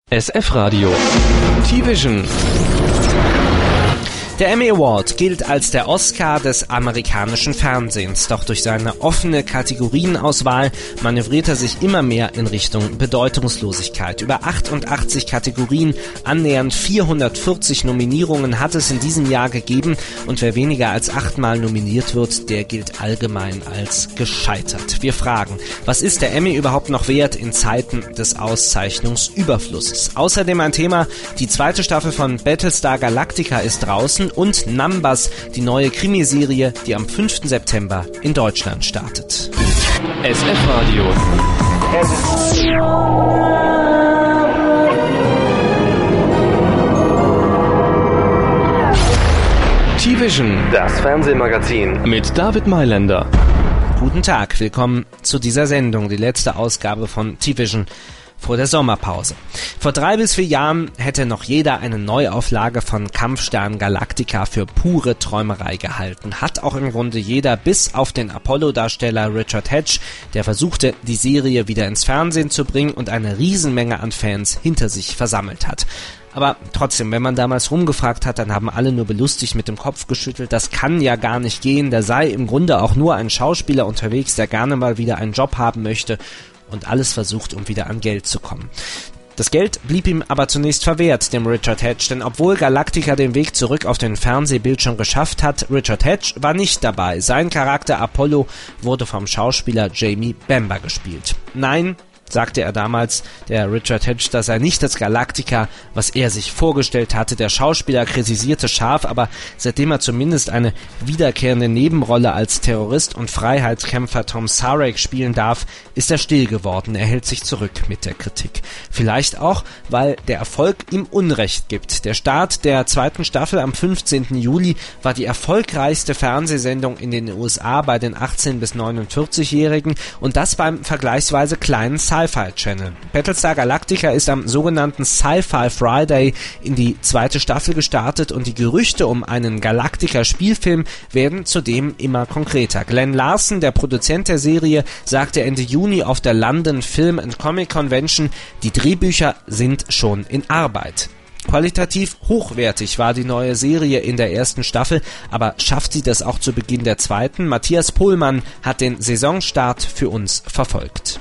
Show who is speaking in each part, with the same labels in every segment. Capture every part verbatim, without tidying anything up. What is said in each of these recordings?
Speaker 1: S F-Radio T-Vision.
Speaker 2: Der Emmy Award gilt als der Oscar des amerikanischen Fernsehens, doch durch seine offene Kategorienauswahl manövriert er sich immer mehr in Richtung Bedeutungslosigkeit. Über achtundachtzig Kategorien, annähernd vierhundertvierzig Nominierungen hat es in diesem Jahr gegeben und wer weniger als achtmal nominiert wird, der gilt allgemein als gescheitert. Wir fragen, was ist der Emmy überhaupt noch wert in Zeiten des Auszeichnungsüberflusses? Außerdem ein Thema, die zweite Staffel von Battlestar Galactica ist draußen und Numbers, die neue Krimiserie, die am fünften September in Deutschland startet.
Speaker 1: S F-Radio T-Vision,
Speaker 3: das Fernsehmagazin
Speaker 1: mit David Mailänder.
Speaker 2: Guten Tag, willkommen zu dieser Sendung, die letzte Ausgabe von T-Vision vor der Sommerpause. Vor drei bis vier Jahren hätte noch jeder eine Neuauflage von Kampfstern Galactica für pure Träumerei gehalten. Hat auch im Grunde jeder, bis auf den Apollo-Darsteller Richard Hatch, der versuchte, die Serie wieder ins Fernsehen zu bringen und eine Riesenmenge an Fans hinter sich versammelt hat. Aber trotzdem, wenn man damals rumgefragt hat, dann haben alle nur belustigt mit dem Kopf geschüttelt. Das kann ja gar nicht gehen. Da sei im Grunde auch nur ein Schauspieler unterwegs, der gerne mal wieder einen Job haben möchte und alles versucht, um wieder an Geld zu kommen. Das Geld blieb ihm aber zunächst verwehrt, dem Richard Hatch, denn obwohl Galactica den Weg zurück auf den Fernsehbildschirm geschafft hat, Richard Hatch war nicht dabei. Sein Charakter Apollo wurde vom Schauspieler Jamie Bamber gespielt. Nein, sagte er damals, der Richard Hatch, das sei nicht das Galactica, was er sich vorgestellt hatte. Der Schauspieler kritisierte scharf, aber seitdem er zumindest eine wiederkehrende Nebenrolle als Terrorist und Freiheitskämpfer Tom Sarek spielen darf, ist er still geworden. Er hält sich zurück mit der Kritik. Vielleicht auch, weil der Erfolg ihm Unrecht gibt. Der Start der zweiten Staffel am fünfzehnten Juli war die erfolgreichste Fernsehsendung in den U S A bei den achtzehn- bis neunundvierzig-Jährigen und das beim vergleichsweise kleinen Sci-Fi Channel. Battlestar Galactica ist am sogenannten Sci-Fi Friday in die zweite Staffel gestartet und die Gerüchte um einen Galactica-Spielfilm werden zudem immer konkreter. Glenn Larson, der Produzent der Serie, sagte Ende Juni auf der London Film and Comic Convention, die Drehbücher sind schon in Arbeit. Qualitativ hochwertig war die neue Serie in der ersten Staffel, aber schafft sie das auch zu Beginn der zweiten? Matthias Pohlmann hat den Saisonstart für uns verfolgt.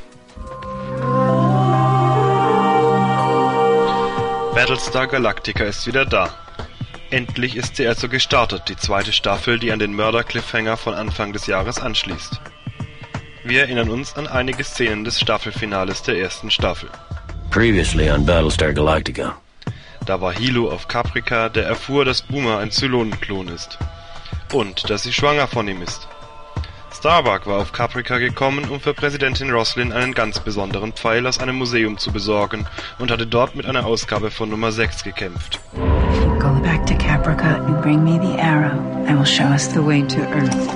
Speaker 4: Battlestar Galactica ist wieder da. Endlich ist sie also gestartet, die zweite Staffel, die an den Mörder-Cliffhanger von Anfang des Jahres anschließt. Wir erinnern uns an einige Szenen des Staffelfinales der ersten Staffel.
Speaker 5: Previously on Battlestar Galactica.
Speaker 4: Da war Hilo auf Caprica, der erfuhr, dass Boomer ein Zylonen-Klon ist. Und dass sie schwanger von ihm ist. Starbuck war auf Caprica gekommen, um für Präsidentin Roslin einen ganz besonderen Pfeil aus einem Museum zu besorgen und hatte dort mit einer Ausgabe von Nummer sechs gekämpft.
Speaker 6: If you go back to Caprica and bring me the arrow, I will show us the way to Earth.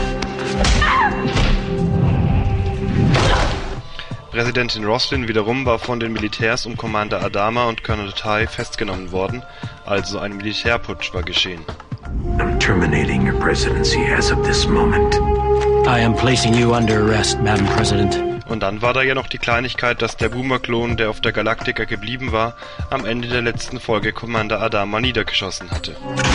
Speaker 4: Präsidentin Roslin wiederum war von den Militärs um Commander Adama und Colonel Tai festgenommen worden, also ein Militärputsch war geschehen.
Speaker 7: I'm terminating your presidency as of this moment.
Speaker 5: I am placing you under arrest, Madam President.
Speaker 4: Und dann war da ja noch die Kleinigkeit, dass der Boomer-Klon, der auf der Galactica geblieben war, am Ende der letzten Folge Commander Adama niedergeschossen hatte.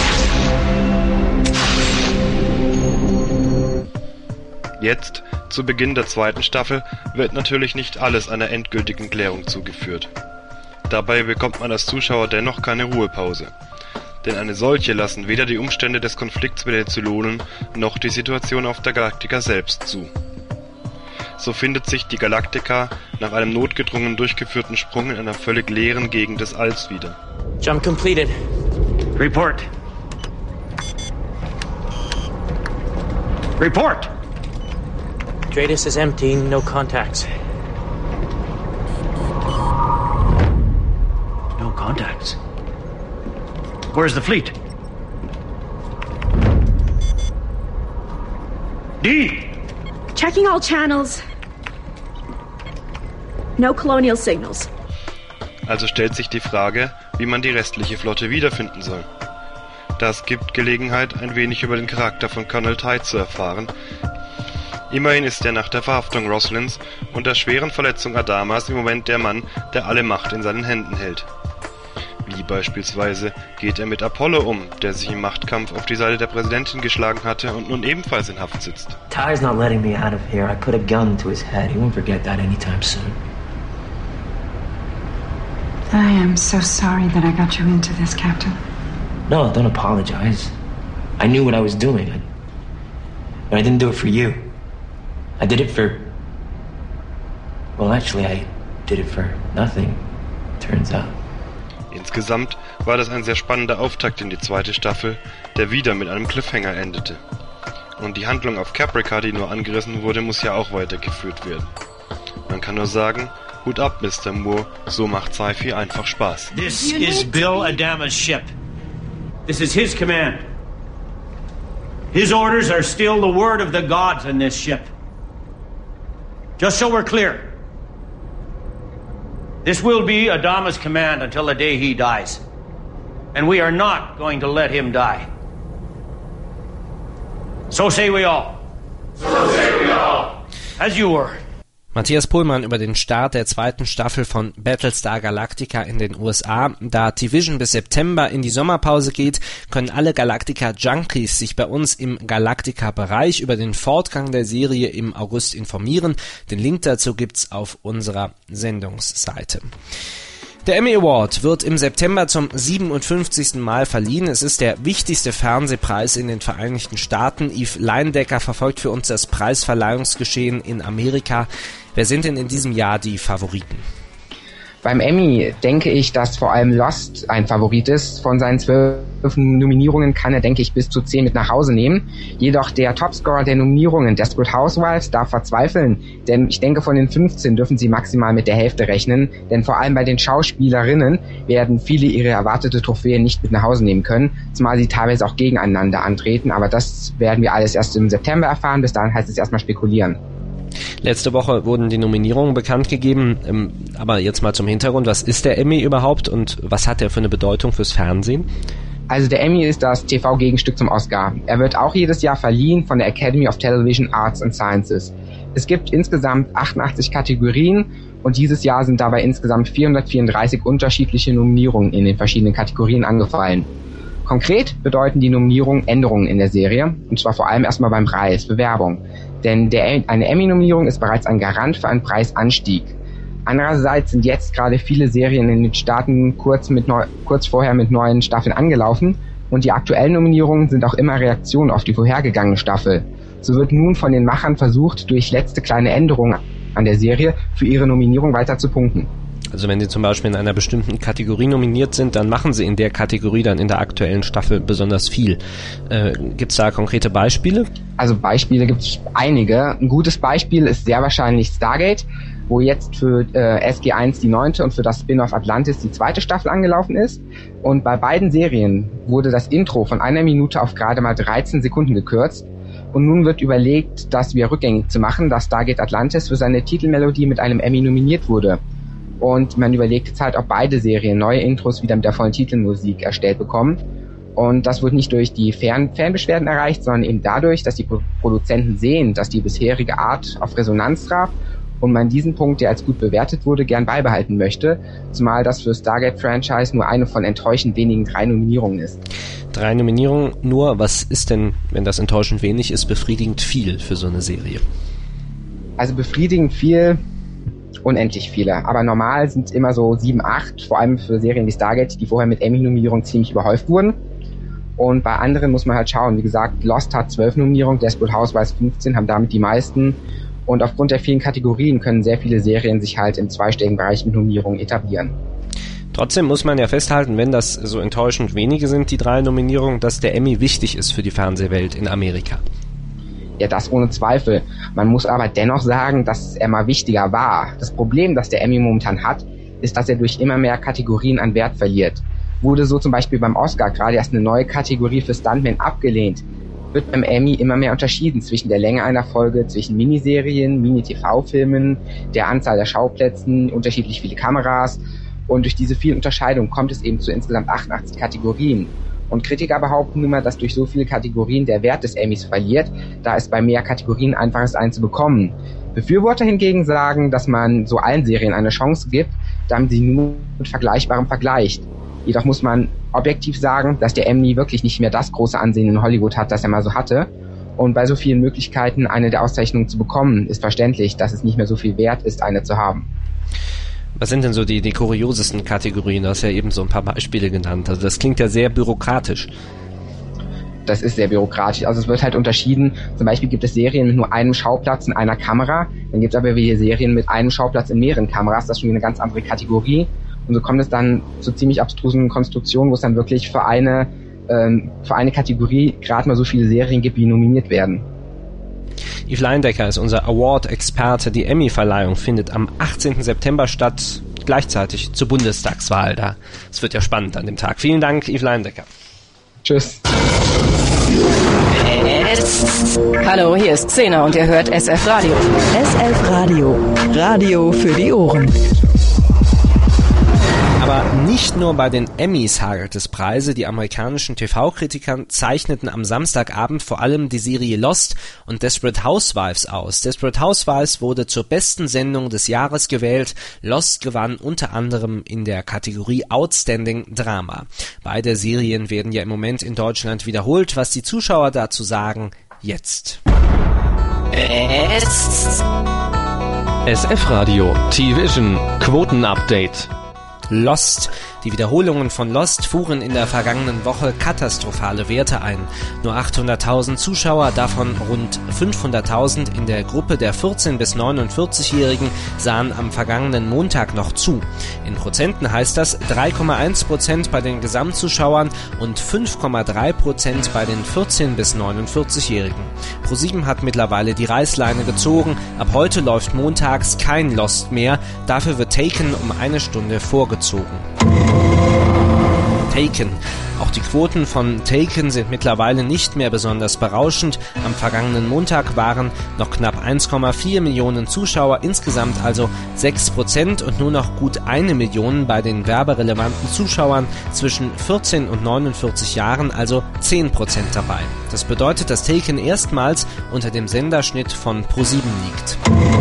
Speaker 4: Jetzt, zu Beginn der zweiten Staffel, wird natürlich nicht alles einer endgültigen Klärung zugeführt. Dabei bekommt man als Zuschauer dennoch keine Ruhepause. Denn eine solche lassen weder die Umstände des Konflikts mit den Zylonen noch die Situation auf der Galactica selbst zu. So findet sich die Galactica nach einem notgedrungen durchgeführten Sprung in einer völlig leeren Gegend des Alls wieder.
Speaker 8: Jump completed.
Speaker 5: Report. Report!
Speaker 8: Dratus is empty, no contacts.
Speaker 5: No contacts. Where's the fleet? D!
Speaker 9: Checking all channels. No colonial signals.
Speaker 4: Also stellt sich die Frage, wie man die restliche Flotte wiederfinden soll. Das gibt Gelegenheit, ein wenig über den Charakter von Colonel Tai zu erfahren. Immerhin ist er nach der Verhaftung Roslins und der schweren Verletzung Adamas im Moment der Mann, der alle Macht in seinen Händen hält. Wie beispielsweise geht er mit Apollo um, der sich im Machtkampf auf die Seite der Präsidentin geschlagen hatte und nun ebenfalls in Haft sitzt.
Speaker 8: Ty's not letting me out of here. I put a gun to his head. He won't forget that anytime soon.
Speaker 6: I am so sorry that I got you into this, Captain.
Speaker 8: No, don't apologize. I knew what I was doing. I, but I didn't do it for you. I did it for... Well, actually, I did it for nothing, turns out.
Speaker 4: Insgesamt war das ein sehr spannender Auftakt in die zweite Staffel, der wieder mit einem Cliffhanger endete. Und die Handlung auf Caprica, die nur angerissen wurde, muss ja auch weitergeführt werden. Man kann nur sagen, Hut ab, Mister Moore, so macht Sci-Fi einfach Spaß.
Speaker 5: This is Bill Adama's ship. This is his command. His orders are still the word of the gods in this ship. Just so we're clear. This will be Adama's command until the day he dies. And we are not going to let him die. So say we all. So say we all. As you were.
Speaker 2: Matthias Pohlmann über den Start der zweiten Staffel von Battlestar Galactica in den U S A. Da T-Vision bis September in die Sommerpause geht, können alle Galactica-Junkies sich bei uns im Galactica-Bereich über den Fortgang der Serie im August informieren. Den Link dazu gibt's auf unserer Sendungsseite. Der Emmy Award wird im September zum siebenundfünfzigsten Mal verliehen. Es ist der wichtigste Fernsehpreis in den Vereinigten Staaten. Yves Leindecker verfolgt für uns das Preisverleihungsgeschehen in Amerika. Wer sind denn in diesem Jahr die Favoriten?
Speaker 10: Beim Emmy denke ich, dass vor allem Lost ein Favorit ist. Von seinen zwölf Nominierungen kann er, denke ich, bis zu zehn mit nach Hause nehmen. Jedoch der Topscorer der Nominierungen, Desperate Housewives, darf verzweifeln. Denn ich denke, von den fünfzehn dürfen sie maximal mit der Hälfte rechnen. Denn vor allem bei den Schauspielerinnen werden viele ihre erwartete Trophäe nicht mit nach Hause nehmen können. Zumal sie teilweise auch gegeneinander antreten. Aber das werden wir alles erst im September erfahren. Bis dahin heißt es erstmal spekulieren.
Speaker 2: Letzte Woche wurden die Nominierungen bekannt gegeben, ähm, aber jetzt mal zum Hintergrund, was ist der Emmy überhaupt und was hat er für eine Bedeutung fürs Fernsehen?
Speaker 10: Also der Emmy ist das T V-Gegenstück zum Oscar. Er wird auch jedes Jahr verliehen von der Academy of Television Arts and Sciences. Es gibt insgesamt achtundachtzig Kategorien und dieses Jahr sind dabei insgesamt vierhundertvierunddreißig unterschiedliche Nominierungen in den verschiedenen Kategorien angefallen. Konkret bedeuten die Nominierungen Änderungen in der Serie, und zwar vor allem erstmal beim Preis, Bewerbung. Denn der, eine Emmy-Nominierung ist bereits ein Garant für einen Preisanstieg. Andererseits sind jetzt gerade viele Serien in den Staaten kurz, mit neu, kurz vorher mit neuen Staffeln angelaufen und die aktuellen Nominierungen sind auch immer Reaktionen auf die vorhergegangene Staffel. So wird nun von den Machern versucht, durch letzte kleine Änderungen an der Serie für ihre Nominierung weiter zu punkten.
Speaker 2: Also wenn sie zum Beispiel in einer bestimmten Kategorie nominiert sind, dann machen sie in der Kategorie dann in der aktuellen Staffel besonders viel. Äh, gibt es da konkrete Beispiele?
Speaker 10: Also Beispiele gibt es einige. Ein gutes Beispiel ist sehr wahrscheinlich Stargate, wo jetzt für äh, S G eins die neunte und für das Spin-off Atlantis die zweite Staffel angelaufen ist. Und bei beiden Serien wurde das Intro von einer Minute auf gerade mal dreizehn Sekunden gekürzt. Und nun wird überlegt, das wieder rückgängig zu machen, dass Stargate Atlantis für seine Titelmelodie mit einem Emmy nominiert wurde. Und man überlegt jetzt halt, ob beide Serien neue Intros wieder mit der vollen Titelmusik erstellt bekommen. Und das wird nicht durch die Fan- Fanbeschwerden erreicht, sondern eben dadurch, dass die Pro- Produzenten sehen, dass die bisherige Art auf Resonanz traf und man diesen Punkt, der als gut bewertet wurde, gern beibehalten möchte, zumal das für Stargate-Franchise nur eine von enttäuschend wenigen drei Nominierungen ist.
Speaker 2: Drei Nominierungen nur, was ist denn, wenn das enttäuschend wenig ist, befriedigend viel für so eine Serie?
Speaker 10: Also befriedigend viel... Unendlich viele, aber normal sind immer so sieben, acht, vor allem für Serien wie Stargate, die vorher mit Emmy-Nominierung ziemlich überhäuft wurden. Und bei anderen muss man halt schauen. Wie gesagt, Lost hat zwölf Nominierungen, Desperate Housewives fünfzehn, haben damit die meisten. Und aufgrund der vielen Kategorien können sehr viele Serien sich halt im zweistelligen Bereich mit Nominierungen etablieren.
Speaker 2: Trotzdem muss man ja festhalten, wenn das so enttäuschend wenige sind, die drei Nominierungen, dass der Emmy wichtig ist für die Fernsehwelt in Amerika.
Speaker 10: Ja, das ohne Zweifel. Man muss aber dennoch sagen, dass er mal wichtiger war. Das Problem, das der Emmy momentan hat, ist, dass er durch immer mehr Kategorien an Wert verliert. Wurde so zum Beispiel beim Oscar gerade erst eine neue Kategorie für Stuntmen abgelehnt, wird beim Emmy immer mehr unterschieden zwischen der Länge einer Folge, zwischen Miniserien, Mini-T V-Filmen, der Anzahl der Schauplätzen, unterschiedlich viele Kameras. Und durch diese vielen Unterscheidungen kommt es eben zu insgesamt achtundachtzig Kategorien. Und Kritiker behaupten immer, dass durch so viele Kategorien der Wert des Emmys verliert, da es bei mehr Kategorien einfach ist, einen zu bekommen. Befürworter hingegen sagen, dass man so allen Serien eine Chance gibt, damit sie nur mit Vergleichbarem vergleicht. Jedoch muss man objektiv sagen, dass der Emmy wirklich nicht mehr das große Ansehen in Hollywood hat, das er mal so hatte. Und bei so vielen Möglichkeiten, eine der Auszeichnungen zu bekommen, ist verständlich, dass es nicht mehr so viel wert ist, eine zu haben.
Speaker 2: Was sind denn so die, die kuriosesten Kategorien? Du hast ja eben so ein paar Beispiele genannt. Also das klingt ja sehr bürokratisch.
Speaker 10: Das ist sehr bürokratisch. Also es wird halt unterschieden. Zum Beispiel gibt es Serien mit nur einem Schauplatz in einer Kamera. Dann gibt es aber wieder Serien mit einem Schauplatz in mehreren Kameras. Das ist schon eine ganz andere Kategorie. Und so kommt es dann zu ziemlich abstrusen Konstruktionen, wo es dann wirklich für eine, ähm, für eine Kategorie gerade mal so viele Serien gibt, die nominiert werden.
Speaker 2: Yves Leindecker ist unser Award-Experte. Die Emmy-Verleihung findet am achtzehnten September statt, gleichzeitig zur Bundestagswahl. Da. Es wird ja spannend an dem Tag. Vielen Dank, Yves Leindecker.
Speaker 10: Tschüss.
Speaker 11: Hallo, hier ist Xena und ihr hört S F Radio.
Speaker 12: S F Radio. Radio für die Ohren.
Speaker 2: Aber nicht nur bei den Emmys hagelt es Preise. Die amerikanischen T V-Kritiker zeichneten am Samstagabend vor allem die Serie Lost und Desperate Housewives aus. Desperate Housewives wurde zur besten Sendung des Jahres gewählt. Lost gewann unter anderem in der Kategorie Outstanding Drama. Beide Serien werden ja im Moment in Deutschland wiederholt. Was die Zuschauer dazu sagen, jetzt.
Speaker 1: S F Radio T-Vision Quoten-Update.
Speaker 2: Lost. Die Wiederholungen von Lost fuhren in der vergangenen Woche katastrophale Werte ein. Nur achthunderttausend Zuschauer, davon rund fünfhunderttausend in der Gruppe der vierzehn- bis neunundvierzig-Jährigen, sahen am vergangenen Montag noch zu. In Prozenten heißt das drei Komma eins Prozent bei den Gesamtzuschauern und fünf Komma drei Prozent bei den vierzehn- bis neunundvierzig-Jährigen. ProSieben hat mittlerweile die Reißleine gezogen. Ab heute läuft montags kein Lost mehr. Dafür wird Taken um eine Stunde vorgezogen. Taken. Auch die Quoten von Taken sind mittlerweile nicht mehr besonders berauschend. Am vergangenen Montag waren noch knapp eins Komma vier Millionen Zuschauer, insgesamt also sechs Prozent und nur noch gut eine Million bei den werberelevanten Zuschauern zwischen vierzehn und neunundvierzig Jahren, also zehn Prozent dabei. Das bedeutet, dass Taken erstmals unter dem Senderschnitt von ProSieben liegt.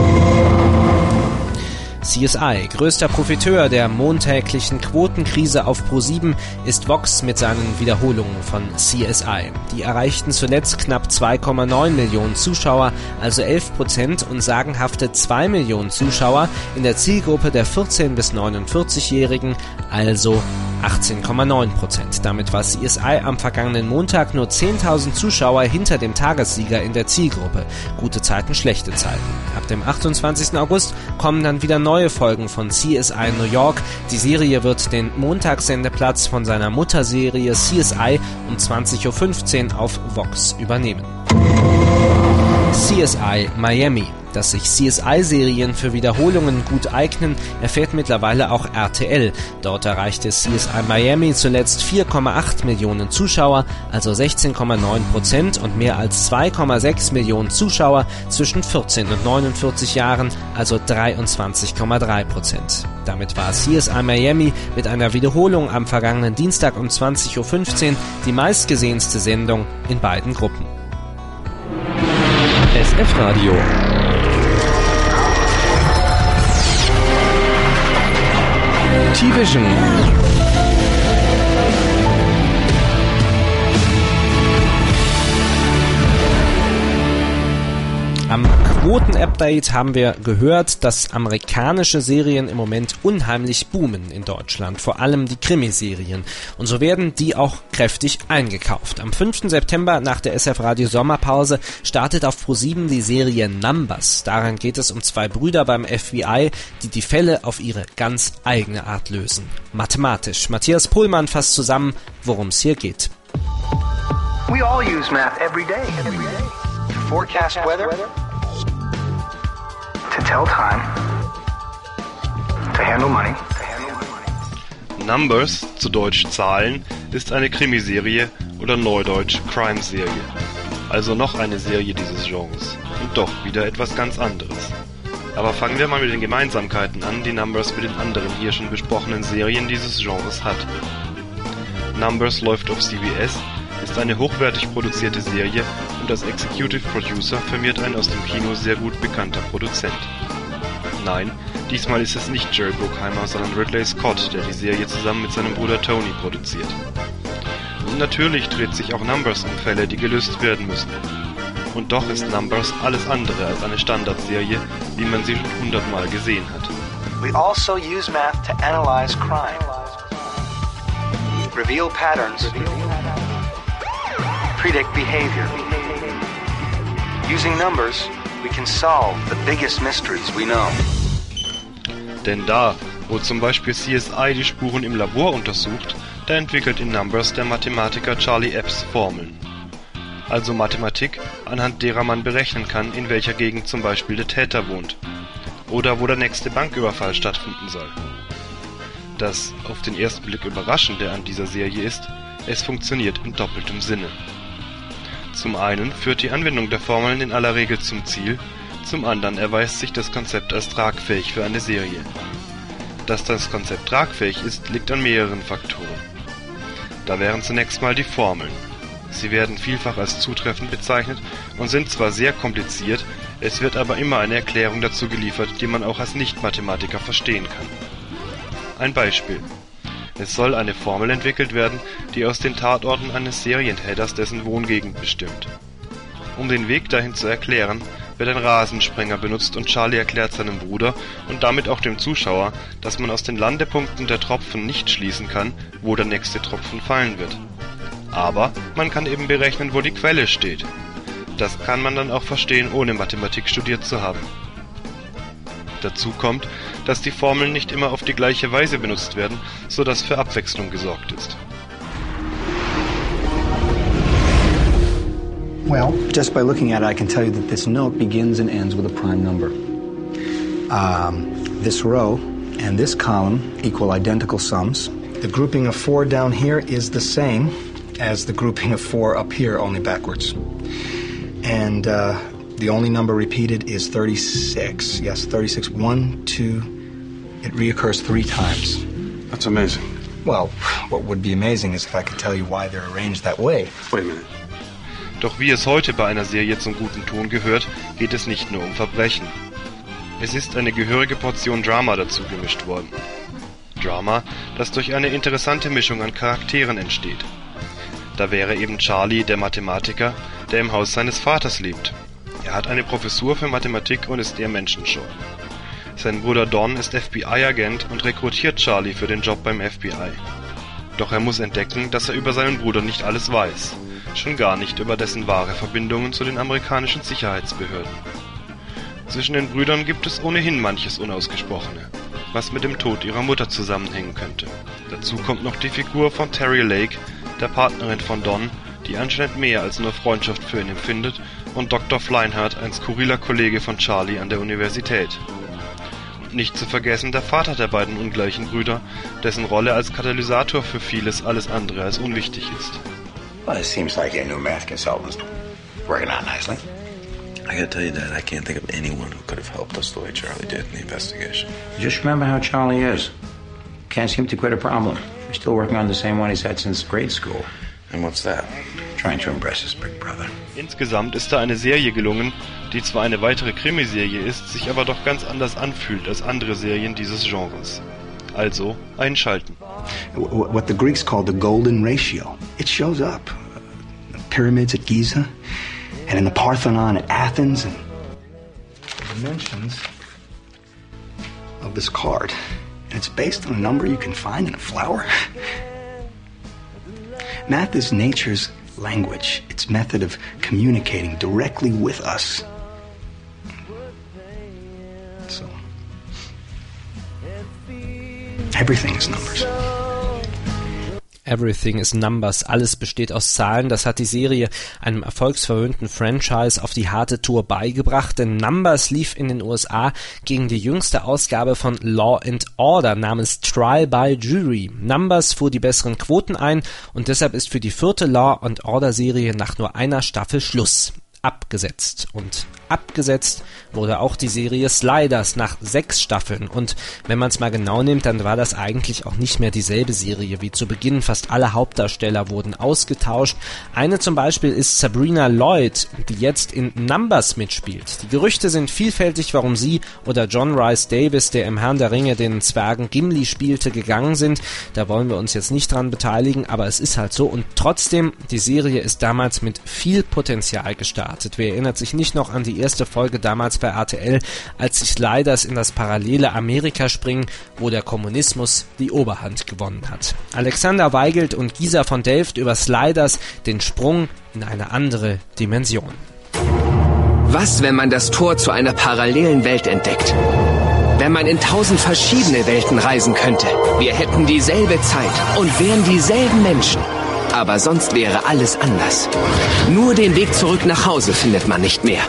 Speaker 2: C S I, größter Profiteur der montäglichen Quotenkrise auf ProSieben, ist Vox mit seinen Wiederholungen von C S I. Die erreichten zuletzt knapp zwei Komma neun Millionen Zuschauer, also elf Prozent, und sagenhafte zwei Millionen Zuschauer in der Zielgruppe der vierzehn- bis neunundvierzig-Jährigen, also achtzehn Komma neun Prozent. Damit war C S I am vergangenen Montag nur zehntausend Zuschauer hinter dem Tagessieger in der Zielgruppe. Gute Zeiten, schlechte Zeiten. Ab dem achtundzwanzigsten August kommen dann wieder neue Folgen von C S I New York. Die Serie wird den Montagssendeplatz von seiner Mutterserie C S I um zwanzig Uhr fünfzehn auf Vox übernehmen. C S I Miami. Dass sich C S I-Serien für Wiederholungen gut eignen, erfährt mittlerweile auch R T L. Dort erreichte C S I Miami zuletzt vier Komma acht Millionen Zuschauer, also sechzehn Komma neun Prozent, und mehr als zwei Komma sechs Millionen Zuschauer zwischen vierzehn und neunundvierzig Jahren, also dreiundzwanzig Komma drei Prozent. Damit war C S I Miami mit einer Wiederholung am vergangenen Dienstag um zwanzig Uhr fünfzehn die meistgesehenste Sendung in beiden Gruppen.
Speaker 1: S F Radio T-Vision.
Speaker 2: Am Quoten-Update haben wir gehört, dass amerikanische Serien im Moment unheimlich boomen in Deutschland, vor allem die Krimiserien. Und so werden die auch kräftig eingekauft. Am fünften September nach der S F Radio Sommerpause startet auf ProSieben die Serie Numbers. Darin geht es um zwei Brüder beim F B I, die die Fälle auf ihre ganz eigene Art lösen. Mathematisch. Matthias Pohlmann fasst zusammen, worum es hier geht.
Speaker 13: We all use math every day. Every day. To forecast weather, to tell time, to handle money.
Speaker 4: Numbers, zu Deutsch Zahlen, ist eine Krimiserie oder neudeutsch Crime-Serie. Also noch eine Serie dieses Genres. Und doch wieder etwas ganz anderes. Aber fangen wir mal mit den Gemeinsamkeiten an, die Numbers mit den anderen hier schon besprochenen Serien dieses Genres hat. Numbers läuft auf C B S, ist eine hochwertig produzierte Serie und als Executive Producer firmiert ein aus dem Kino sehr gut bekannter Produzent. Nein, diesmal ist es nicht Jerry Bruckheimer, sondern Ridley Scott, der die Serie zusammen mit seinem Bruder Tony produziert. Und natürlich dreht sich auch Numbers um Fälle, die gelöst werden müssen. Und doch ist Numbers alles andere als eine Standardserie, wie man sie schon hundertmal gesehen hat.
Speaker 13: We also use math to analyze crime, reveal patterns, predict behavior. Using numbers, we can solve the biggest mysteries we know.
Speaker 4: Denn da, wo zum Beispiel C S I die Spuren im Labor untersucht, da entwickelt in Numbers der Mathematiker Charlie Epps Formeln. Also Mathematik, anhand derer man berechnen kann, in welcher Gegend zum Beispiel der Täter wohnt. Oder wo der nächste Banküberfall stattfinden soll. Das auf den ersten Blick Überraschende an dieser Serie ist, es funktioniert in doppeltem Sinne. Zum einen führt die Anwendung der Formeln in aller Regel zum Ziel, zum anderen erweist sich das Konzept als tragfähig für eine Serie. Dass das Konzept tragfähig ist, liegt an mehreren Faktoren. Da wären zunächst mal die Formeln. Sie werden vielfach als zutreffend bezeichnet und sind zwar sehr kompliziert, es wird aber immer eine Erklärung dazu geliefert, die man auch als Nicht-Mathematiker verstehen kann. Ein Beispiel. Es soll eine Formel entwickelt werden, die aus den Tatorten eines Serientäters dessen Wohngegend bestimmt. Um den Weg dahin zu erklären, wird ein Rasensprenger benutzt und Charlie erklärt seinem Bruder und damit auch dem Zuschauer, dass man aus den Landepunkten der Tropfen nicht schließen kann, wo der nächste Tropfen fallen wird. Aber man kann eben berechnen, wo die Quelle steht. Das kann man dann auch verstehen, ohne Mathematik studiert zu haben. Dazu kommt, dass die Formeln nicht immer auf die gleiche Weise benutzt werden, so dass für Abwechslung gesorgt ist.
Speaker 14: Well, just by looking at it, I can tell you that this note begins and ends with a prime number. Um, this row and this column equal identical sums. The grouping of four down here is the same as the grouping of four up here, only backwards. And uh, the only number repeated is thirty-six. Yes, thirty-six. One, two, it reoccurs three times.
Speaker 15: That's amazing.
Speaker 14: Well, what would be amazing is if I could tell you why they're arranged that way.
Speaker 15: Wait a minute.
Speaker 4: Doch wie es heute bei einer Serie zum guten Ton gehört, geht es nicht nur um Verbrechen. Es ist eine gehörige Portion Drama dazu gemischt worden. Drama, das durch eine interessante Mischung an Charakteren entsteht. Da wäre eben Charlie, der Mathematiker, der im Haus seines Vaters lebt. Er hat eine Professur für Mathematik und ist eher menschenscheu. Sein Bruder Don ist F B I-Agent und rekrutiert Charlie für den Job beim F B I. Doch er muss entdecken, dass er über seinen Bruder nicht alles weiß. Schon gar nicht über dessen wahre Verbindungen zu den amerikanischen Sicherheitsbehörden. Zwischen den Brüdern gibt es ohnehin manches Unausgesprochene, was mit dem Tod ihrer Mutter zusammenhängen könnte. Dazu kommt noch die Figur von Terry Lake, der Partnerin von Don, die anscheinend mehr als nur Freundschaft für ihn empfindet, und Doktor Fleinhardt, ein skurriler Kollege von Charlie an der Universität. Und nicht zu vergessen der Vater der beiden ungleichen Brüder, dessen Rolle als Katalysator für vieles alles andere als unwichtig ist.
Speaker 16: Well, it seems like your new math consultant's working out nicely.
Speaker 17: I gotta tell you, Dad, I can't think of anyone who could have helped us the way Charlie did in the investigation.
Speaker 16: Just remember how Charlie is. Can't seem to quit a problem. He's still working on the same one he's had since grade school.
Speaker 17: And what's that?
Speaker 16: Trying to impress his big brother.
Speaker 4: Insgesamt ist da eine Serie gelungen, die zwar eine weitere Krimiserie ist, sich aber doch ganz anders anfühlt als andere Serien dieses Genres. Also einschalten.
Speaker 14: What the Greeks called the golden ratio. It shows up. The pyramids at Giza and in the Parthenon at Athens and the dimensions of this card. And it's based on a number you can find in a flower. Math is nature's language, its method of communicating directly with us. So, everything is numbers.
Speaker 2: Everything is Numbers, alles besteht aus Zahlen, das hat die Serie einem erfolgsverwöhnten Franchise auf die harte Tour beigebracht, denn Numbers lief in den U S A gegen die jüngste Ausgabe von Law and Order namens Trial by Jury. Numbers fuhr die besseren Quoten ein und deshalb ist für die vierte Law and Order Serie nach nur einer Staffel Schluss. Abgesetzt und Abgesetzt wurde auch die Serie Sliders nach sechs Staffeln und wenn man es mal genau nimmt, dann war das eigentlich auch nicht mehr dieselbe Serie wie zu Beginn. Fast alle Hauptdarsteller wurden ausgetauscht. Eine zum Beispiel ist Sabrina Lloyd, die jetzt in Numbers mitspielt. Die Gerüchte sind vielfältig, warum sie oder John Rhys Davies, der im Herrn der Ringe den Zwergen Gimli spielte, gegangen sind. Da wollen wir uns jetzt nicht dran beteiligen, aber es ist halt so und trotzdem, die Serie ist damals mit viel Potenzial gestartet. Wer erinnert sich nicht noch an die erste Folge damals bei R T L, als die Sliders in das parallele Amerika springen, wo der Kommunismus die Oberhand gewonnen hat. Alexander Weigelt und Gisa von Delft über Sliders, den Sprung in eine andere Dimension.
Speaker 15: Was, wenn man das Tor zu einer parallelen Welt entdeckt? Wenn man in tausend verschiedene Welten reisen könnte. Wir hätten dieselbe Zeit und wären dieselben Menschen. Aber sonst wäre alles anders. Nur den Weg zurück nach Hause findet man nicht mehr.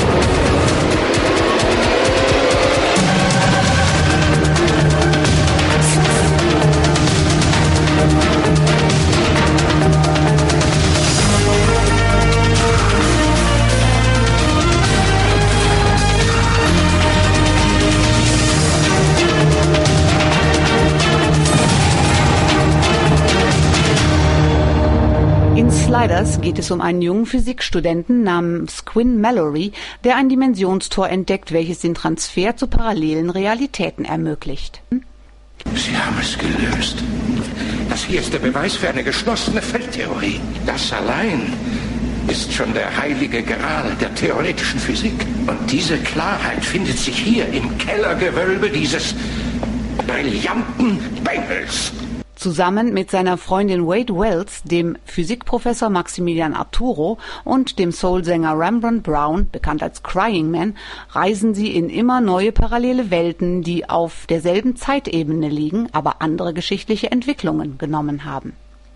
Speaker 18: Sliders geht es um einen jungen Physikstudenten namens Quinn Mallory, der ein Dimensionstor entdeckt, welches den Transfer zu parallelen Realitäten ermöglicht.
Speaker 19: Sie haben es gelöst. Das hier ist der Beweis für eine geschlossene Feldtheorie. Das allein ist schon der heilige Gral der theoretischen Physik. Und diese Klarheit findet sich hier im Kellergewölbe dieses brillanten Bengels.
Speaker 18: Zusammen mit seiner Freundin Wade Wells, dem Physikprofessor Maximilian Arturo und dem Soulsänger Rembrandt Brown, bekannt als Crying Man, reisen sie in immer neue parallele Welten, die auf derselben Zeitebene liegen, aber andere geschichtliche Entwicklungen genommen haben.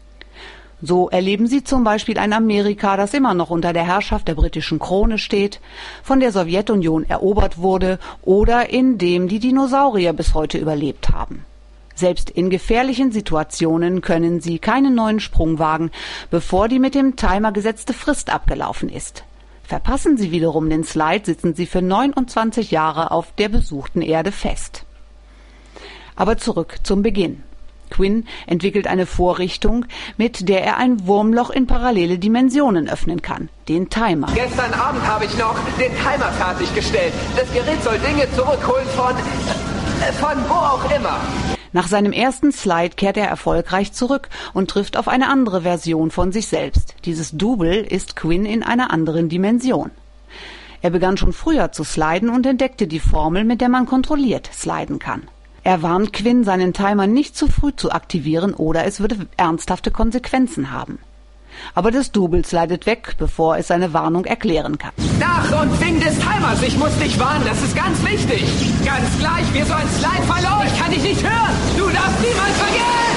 Speaker 18: So erleben sie zum Beispiel ein Amerika, das immer noch unter der Herrschaft der britischen Krone steht, von der Sowjetunion erobert wurde oder in dem die Dinosaurier bis heute überlebt haben. Selbst in gefährlichen Situationen können sie keinen neuen Sprung wagen, bevor die mit dem Timer gesetzte Frist abgelaufen ist. Verpassen sie wiederum den Slide, sitzen sie für neunundzwanzig Jahre auf der besuchten Erde fest. Aber zurück zum Beginn. Quinn entwickelt eine Vorrichtung, mit der er ein Wurmloch in parallele Dimensionen öffnen kann, den Timer.
Speaker 20: Gestern Abend habe ich noch den Timer fertiggestellt. Das Gerät soll Dinge zurückholen von... von wo auch immer.
Speaker 18: Nach seinem ersten Slide kehrt er erfolgreich zurück und trifft auf eine andere Version von sich selbst. Dieses Double ist Quinn in einer anderen Dimension. Er begann schon früher zu sliden und entdeckte die Formel, mit der man kontrolliert sliden kann. Er warnt Quinn, seinen Timer nicht zu früh zu aktivieren oder es würde ernsthafte Konsequenzen haben. Aber das Double slidet weg, bevor es seine Warnung erklären kann.
Speaker 20: Nach und Ding des Timers, ich muss dich warnen, das ist ganz wichtig. Ganz gleich, wie so ein Slide verloren. Ich kann dich nicht hören. Du darfst niemals vergessen.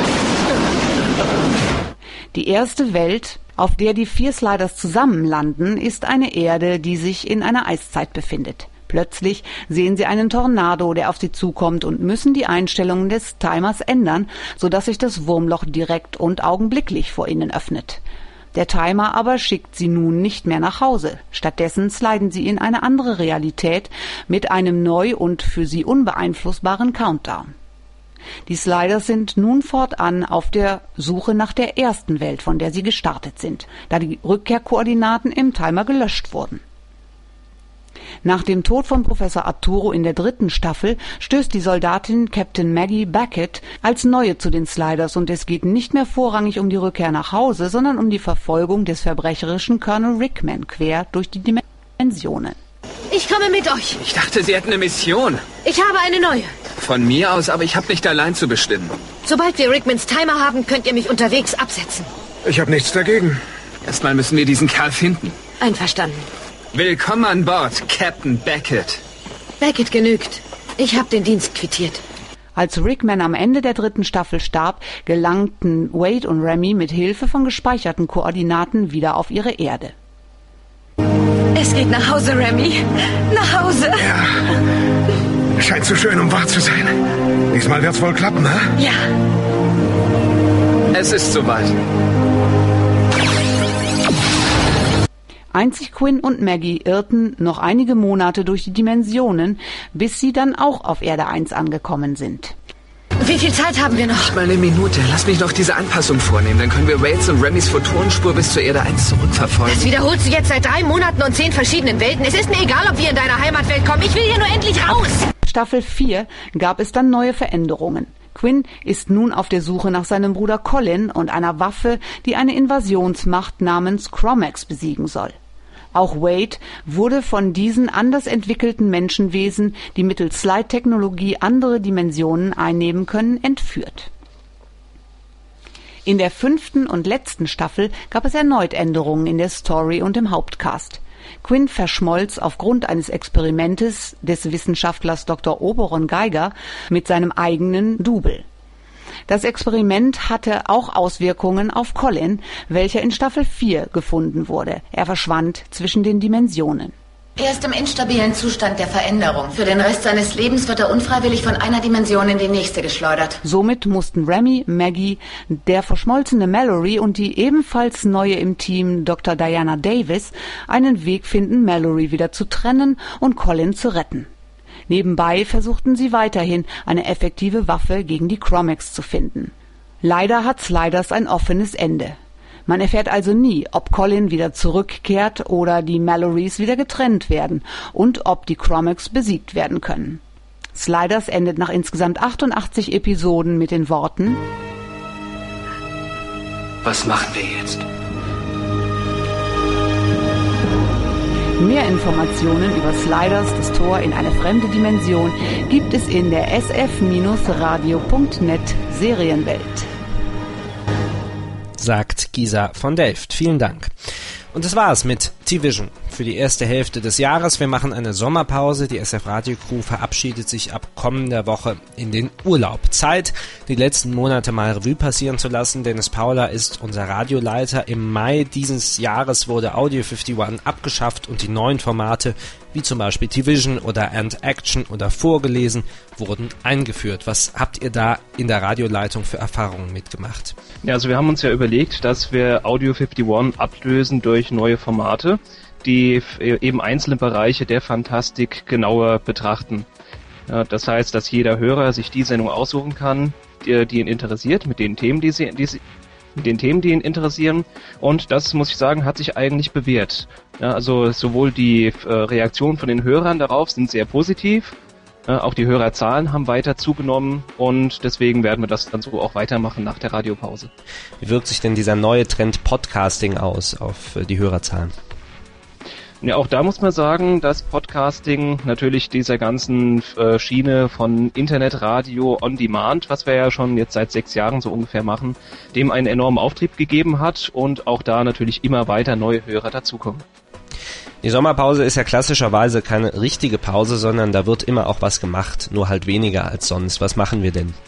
Speaker 18: Die erste Welt, auf der die vier Sliders zusammen landen, ist eine Erde, die sich in einer Eiszeit befindet. Plötzlich sehen sie einen Tornado, der auf sie zukommt und müssen die Einstellungen des Timers ändern, sodass sich das Wurmloch direkt und augenblicklich vor ihnen öffnet. Der Timer aber schickt sie nun nicht mehr nach Hause. Stattdessen sliden sie in eine andere Realität mit einem neu und für sie unbeeinflussbaren Countdown. Die Sliders sind nun fortan auf der Suche nach der ersten Welt, von der sie gestartet sind, da die Rückkehrkoordinaten im Timer gelöscht wurden. Nach dem Tod von Professor Arturo in der dritten Staffel stößt die Soldatin Captain Maggie Beckett als Neue zu den Sliders und es geht nicht mehr vorrangig um die Rückkehr nach Hause, sondern um die Verfolgung des verbrecherischen Colonel Rickman quer durch die Dimensionen.
Speaker 21: Ich komme mit euch.
Speaker 22: Ich dachte, Sie hätten eine Mission.
Speaker 21: Ich habe eine neue.
Speaker 22: Von mir aus, aber ich habe nicht allein zu bestimmen.
Speaker 21: Sobald wir Rickmans Timer haben, könnt ihr mich unterwegs absetzen.
Speaker 22: Ich habe nichts dagegen. Erstmal müssen wir diesen Kerl finden.
Speaker 21: Einverstanden.
Speaker 22: Willkommen an Bord, Captain Beckett.
Speaker 21: Beckett genügt. Ich habe den Dienst quittiert.
Speaker 18: Als Rickman am Ende der dritten Staffel starb, gelangten Wade und Remy mit Hilfe von gespeicherten Koordinaten wieder auf ihre Erde.
Speaker 21: Es geht nach Hause, Remy. Nach Hause.
Speaker 19: Ja. Scheint so schön, um wahr zu sein. Diesmal wird's wohl klappen, ha?
Speaker 21: Ja.
Speaker 22: Es ist soweit.
Speaker 18: Einzig Quinn und Maggie irrten noch einige Monate durch die Dimensionen, bis sie dann auch auf Erde eins angekommen sind.
Speaker 21: Wie viel Zeit haben wir noch?
Speaker 22: Nicht mal eine Minute. Lass mich noch diese Anpassung vornehmen. Dann können wir Waits und Remys Photonenspur bis zur Erde eins zurückverfolgen.
Speaker 21: Das wiederholst du jetzt seit drei Monaten und zehn verschiedenen Welten. Es ist mir egal, ob wir in deiner Heimatwelt kommen. Ich will hier nur endlich raus.
Speaker 18: Staffel vier gab es dann neue Veränderungen. Quinn ist nun auf der Suche nach seinem Bruder Colin und einer Waffe, die eine Invasionsmacht namens Chromax besiegen soll. Auch Wade wurde von diesen anders entwickelten Menschenwesen, die mittels Slide-Technologie andere Dimensionen einnehmen können, entführt. In der fünften und letzten Staffel gab es erneut Änderungen in der Story und im Hauptcast. Quinn verschmolz aufgrund eines Experimentes des Wissenschaftlers Doktor Oberon Geiger mit seinem eigenen Double. Das Experiment hatte auch Auswirkungen auf Colin, welcher in Staffel vier gefunden wurde. Er verschwand zwischen den Dimensionen.
Speaker 21: Er ist im instabilen Zustand der Veränderung. Für den Rest seines Lebens wird er unfreiwillig von einer Dimension in die nächste geschleudert.
Speaker 18: Somit mussten Remy, Maggie, der verschmolzene Mallory und die ebenfalls neue im Team Doktor Diana Davis einen Weg finden, Mallory wieder zu trennen und Colin zu retten. Nebenbei versuchten sie weiterhin, eine effektive Waffe gegen die Chromax zu finden. Leider hat Sliders ein offenes Ende. Man erfährt also nie, ob Colin wieder zurückkehrt oder die Mallorys wieder getrennt werden und ob die Chromax besiegt werden können. Sliders endet nach insgesamt achtundachtzig Episoden mit den Worten:
Speaker 22: Was machen wir jetzt?
Speaker 18: Mehr Informationen über Sliders, das Tor in eine fremde Dimension, gibt es in der s f radio punkt net Serienwelt.
Speaker 2: Sagt Gisa von Delft. Vielen Dank. Und das war's mit T-Vision für die erste Hälfte des Jahres. Wir machen eine Sommerpause. Die S F Radio Crew verabschiedet sich ab kommender Woche in den Urlaub. Zeit, die letzten Monate mal Revue passieren zu lassen. Dennis Paula ist unser Radioleiter. Im Mai dieses Jahres wurde Audio einundfünfzig abgeschafft und die neuen Formate, wie zum Beispiel T-Vision oder And Action oder Vorgelesen, wurden eingeführt. Was habt ihr da in der Radioleitung für Erfahrungen mitgemacht?
Speaker 3: Ja, also wir haben uns ja überlegt, dass wir Audio einundfünfzig ablösen durch neue Formate, die eben einzelne Bereiche der Fantastik genauer betrachten. Ja, das heißt, dass jeder Hörer sich die Sendung aussuchen kann, die, die ihn interessiert, mit den Themen, die sie, die sie, mit den Themen, die ihn interessieren. Und das, muss ich sagen, hat sich eigentlich bewährt. Ja, also sowohl die äh, Reaktionen von den Hörern darauf sind sehr positiv, äh, auch die Hörerzahlen haben weiter zugenommen und deswegen werden wir das dann so auch weitermachen nach der Radiopause.
Speaker 2: Wie wirkt sich denn dieser neue Trend Podcasting aus auf äh, die Hörerzahlen?
Speaker 3: Ja, auch da muss man sagen, dass Podcasting natürlich dieser ganzen äh, Schiene von Internetradio on Demand, was wir ja schon jetzt seit sechs Jahren so ungefähr machen, dem einen enormen Auftrieb gegeben hat und auch da natürlich immer weiter neue Hörer dazukommen.
Speaker 2: Die Sommerpause ist ja klassischerweise keine richtige Pause, sondern da wird immer auch was gemacht, nur halt weniger als sonst. Was machen wir denn?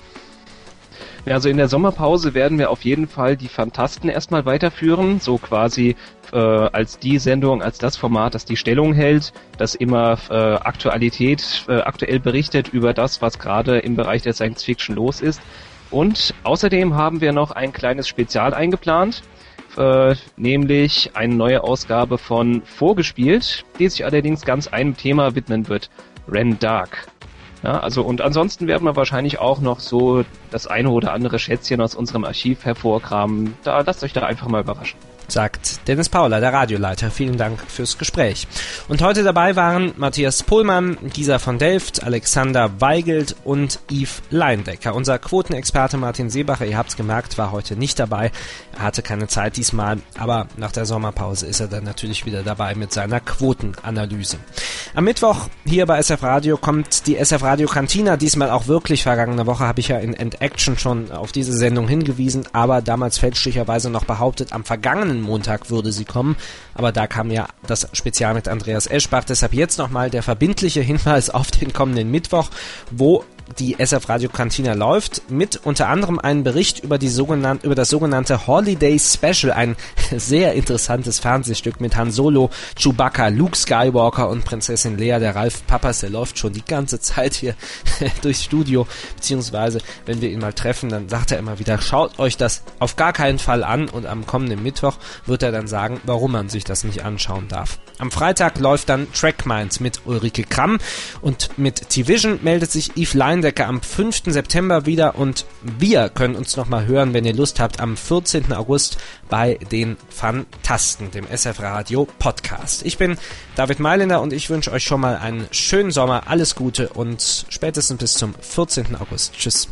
Speaker 3: Ja, also in der Sommerpause werden wir auf jeden Fall die Phantasten erstmal weiterführen, so quasi äh, als die Sendung, als das Format, das die Stellung hält, das immer äh, Aktualität, äh, aktuell berichtet über das, was gerade im Bereich der Science Fiction los ist. Und außerdem haben wir noch ein kleines Spezial eingeplant, äh, nämlich eine neue Ausgabe von Vorgespielt, die sich allerdings ganz einem Thema widmen wird, Ren Dark. Ja, also und ansonsten werden wir wahrscheinlich auch noch so das eine oder andere Schätzchen aus unserem Archiv hervorkramen. Da lasst euch da einfach mal überraschen.
Speaker 2: Sagt Dennis Paula, der Radioleiter. Vielen Dank fürs Gespräch. Und heute dabei waren Matthias Pohlmann, Gisa von Delft, Alexander Weigelt und Yves Leindecker. Unser Quotenexperte Martin Seebacher, ihr habt's gemerkt, war heute nicht dabei. Er hatte keine Zeit diesmal, aber nach der Sommerpause ist er dann natürlich wieder dabei mit seiner Quotenanalyse. Am Mittwoch hier bei S F Radio kommt die S F Radio Cantina, diesmal auch wirklich. Vergangene Woche habe ich ja in End Action schon auf diese Sendung hingewiesen, aber damals fälschlicherweise noch behauptet, am vergangenen Montag würde sie kommen, aber da kam ja das Spezial mit Andreas Eschbach, deshalb jetzt nochmal der verbindliche Hinweis auf den kommenden Mittwoch, wo die S F Radio Cantina läuft, mit unter anderem einem Bericht über die sogenannte, über das sogenannte Holiday Special, ein sehr interessantes Fernsehstück mit Han Solo, Chewbacca, Luke Skywalker und Prinzessin Leia. Der Ralf Pappas, der läuft schon die ganze Zeit hier durchs Studio, beziehungsweise wenn wir ihn mal treffen, dann sagt er immer wieder, schaut euch das auf gar keinen Fall an, und am kommenden Mittwoch wird er dann sagen, warum man sich das nicht anschauen darf. Am Freitag läuft dann Trackminds mit Ulrike Kramm, und mit T-Vision meldet sich Yves Leindecker am fünften September wieder, und wir können uns nochmal hören, wenn ihr Lust habt, am vierzehnten August bei den Fantasten, dem S F Radio Podcast. Ich bin David Mailänder und ich wünsche euch schon mal einen schönen Sommer, alles Gute und spätestens bis zum vierzehnten August. Tschüss.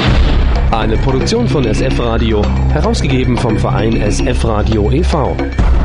Speaker 1: Eine Produktion von S F Radio, herausgegeben vom Verein S F Radio e V